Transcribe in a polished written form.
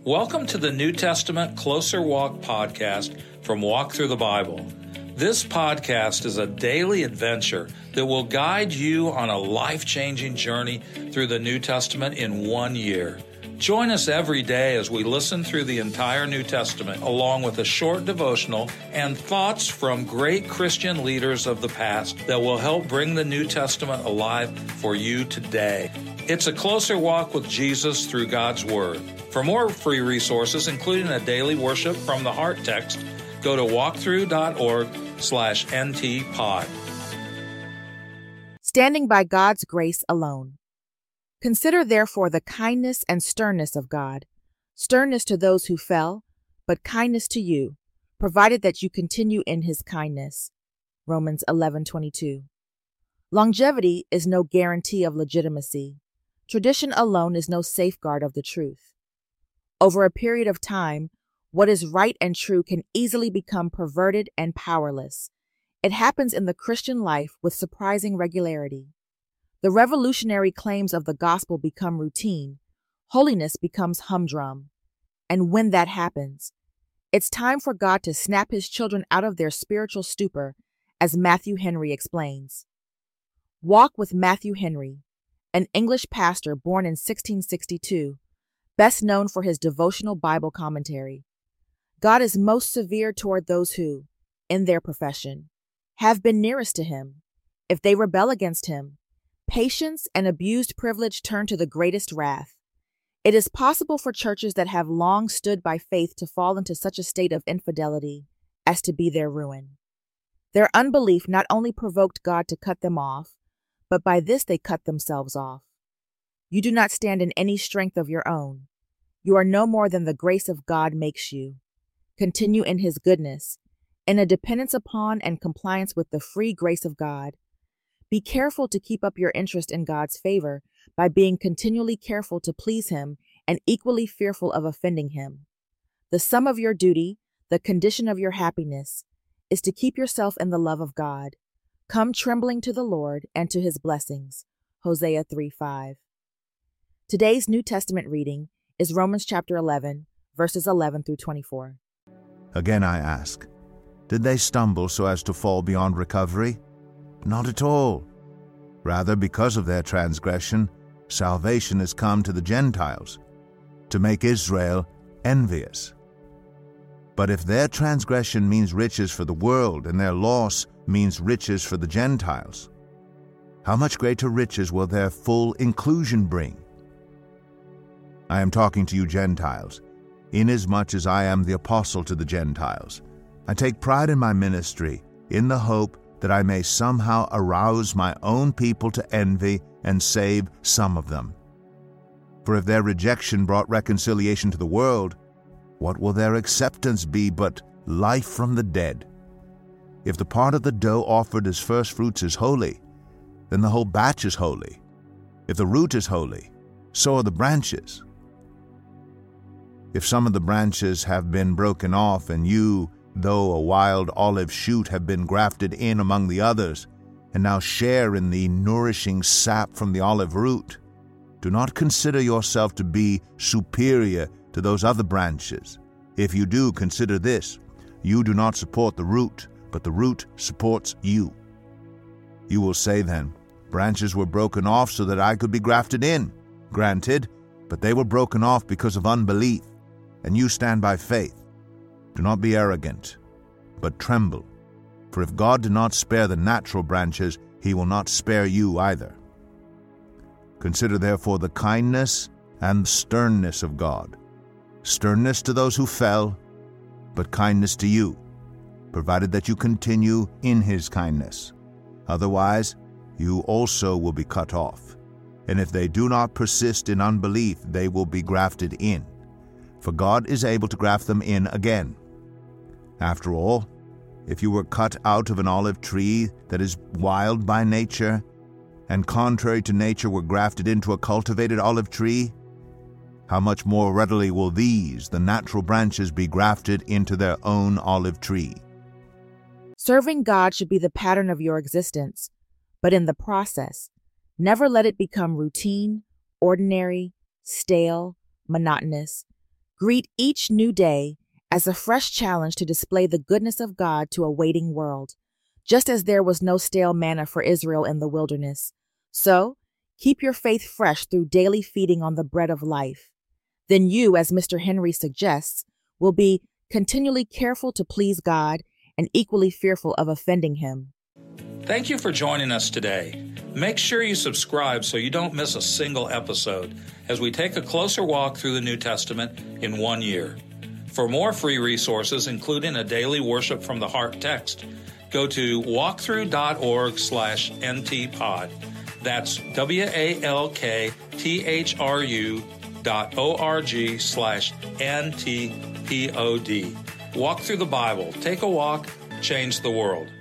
Welcome to the New Testament Closer Walk podcast from Walk Through the Bible. This podcast is a daily adventure that will guide you on a life-changing journey through the New Testament in 1 year. Join us every day as we listen through the entire New Testament, along with a short devotional and thoughts from great Christian leaders of the past that will help bring the New Testament alive for you today. It's a closer walk with Jesus through God's Word. For more free resources, including a daily worship from the Heart text, go to walkthrough.org/ntpod. Standing by God's grace alone. Consider therefore the kindness and sternness of God, sternness to those who fell, but kindness to you, provided that you continue in his kindness. Romans 11:22. Longevity is no guarantee of legitimacy. Tradition alone is no safeguard of the truth. Over a period of time, what is right and true can easily become perverted and powerless. It happens in the Christian life with surprising regularity. The revolutionary claims of the gospel become routine. Holiness becomes humdrum. And when that happens, it's time for God to snap his children out of their spiritual stupor, as Matthew Henry explains. Walk with Matthew Henry, an English pastor born in 1662, best known for his devotional Bible commentary. God is most severe toward those who, in their profession, have been nearest to him. If they rebel against him, patience and abused privilege turn to the greatest wrath. It is possible for churches that have long stood by faith to fall into such a state of infidelity as to be their ruin. Their unbelief not only provoked God to cut them off, but by this they cut themselves off. You do not stand in any strength of your own. You are no more than the grace of God makes you. Continue in his goodness, in a dependence upon and compliance with the free grace of God. Be careful to keep up your interest in God's favor by being continually careful to please him and equally fearful of offending him. The sum of your duty, the condition of your happiness, is to keep yourself in the love of God. Come trembling to the Lord and to his blessings. Hosea 3:5. Today's New Testament reading is Romans chapter 11, verses 11 through 24. Again I ask, did they stumble so as to fall beyond recovery? Not at all. Rather, because of their transgression, salvation has come to the Gentiles, to make Israel envious. But if their transgression means riches for the world, and their loss means riches for the Gentiles, how much greater riches will their full inclusion bring? I am talking to you Gentiles, inasmuch as I am the apostle to the Gentiles. I take pride in my ministry, in the hope that I may somehow arouse my own people to envy and save some of them. For if their rejection brought reconciliation to the world, what will their acceptance be but life from the dead? If the part of the dough offered as first fruits is holy, then the whole batch is holy. If the root is holy, so are the branches. If some of the branches have been broken off, and you, though a wild olive shoot, have been grafted in among the others, and now share in the nourishing sap from the olive root, do not consider yourself to be superior to those other branches. If you do, consider this: you do not support the root, but the root supports you. You will say then, branches were broken off so that I could be grafted in. Granted, but they were broken off because of unbelief, and you stand by faith. Do not be arrogant, but tremble. For if God did not spare the natural branches, he will not spare you either. Consider therefore the kindness and sternness of God. Sternness to those who fell, but kindness to you, provided that you continue in his kindness. Otherwise, you also will be cut off. And if they do not persist in unbelief, they will be grafted in. For God is able to graft them in again. After all, if you were cut out of an olive tree that is wild by nature, and contrary to nature were grafted into a cultivated olive tree, how much more readily will these, the natural branches, be grafted into their own olive tree? Serving God should be the pattern of your existence, but in the process, never let it become routine, ordinary, stale, monotonous. Greet each new day as a fresh challenge to display the goodness of God to a waiting world. Just as there was no stale manna for Israel in the wilderness, so keep your faith fresh through daily feeding on the bread of life. Then you, as Mr. Henry suggests, will be continually careful to please God and equally fearful of offending Him. Thank you for joining us today. Make sure you subscribe so you don't miss a single episode as we take a closer walk through the New Testament in 1 year. For more free resources, including a daily worship from the heart text, go to walkthrough.org/ntpod. That's walkthrough.org/ntpod. Walk through the Bible. Take a walk. Change the world.